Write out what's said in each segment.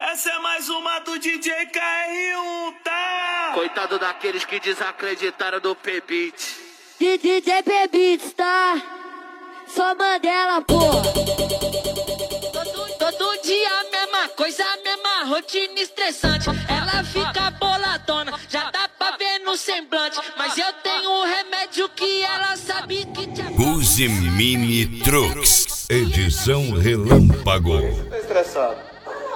Essa é mais uma do DJ KR1, tá? Coitado daqueles que desacreditaram do P-Beat. DJ P-Beat, tá? Só Mandela, porra. Todo dia a mesma coisa, a mesma rotina estressante. Ela fica boladona, já dá pra ver no semblante. Mas eu tenho um remédio que ela sabe que te Use Mini Trucks, edição relâmpago. Tá estressado?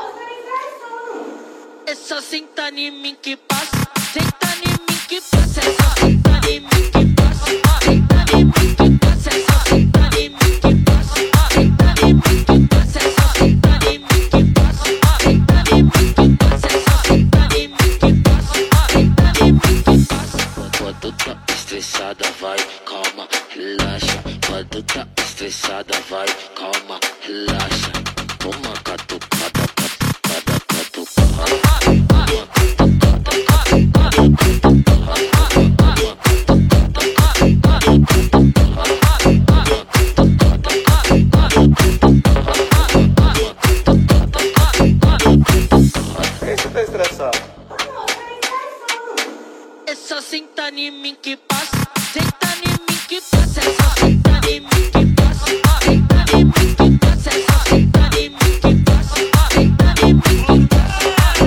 É só sentar em mim que passa, sentar em mim que passa, é só sentar em mim que passa, sentar em mim que passa, é só sentar em mim que passa, sentar em mim que passa, é só sentar em mim que passa, sentar em mim que passa, é só sentar em mim que passa, sentar em mim que passa. Quando tá estressada vai, calma, relaxa. Quando tá estressada vai, calma, relaxa. Toma catucada, catucada, catucada. Esse tá estressado? É só sentar em mim que passa, sentar em mim que passa, é só sentar em mim que passa, sentar em mim que passa, é só sentar em mim que passa, sentar em mim que passa.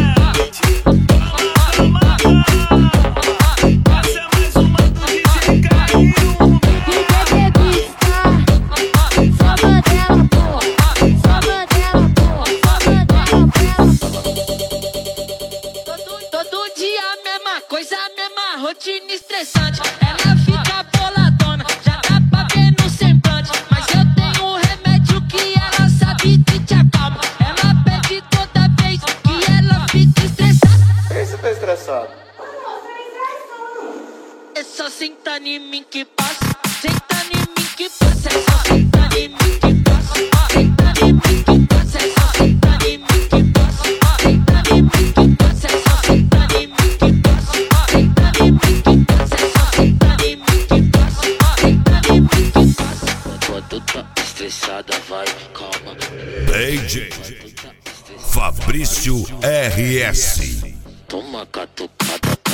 Essa é mais uma do DJ KR1. DJ P-Beat, tá? Só Mandela, porra. Só Mandela, porra. Só Mandela, Todo dia a mesma coisa, a mesma rotina estressante. Ela fica boladona, já dá pra ver no semblante. Mas eu tenho um remédio que ela sabe que te acalma. Ela pede toda vez que ela fica estressada. Esse tá estressado? É só sentar em mim que passa, sentar em mim que passa, é só sentar em mim que passa, sentar em mim que passa, é só sentar em mim que passa, sentar em mim que passa, é só sentar em mim que passa, sentar em mim que passa, é só sentar em mim que passa, sentar em mim que passa. Quando tá estressada vai, calma. DJ Fabrício RS. Toma catucada.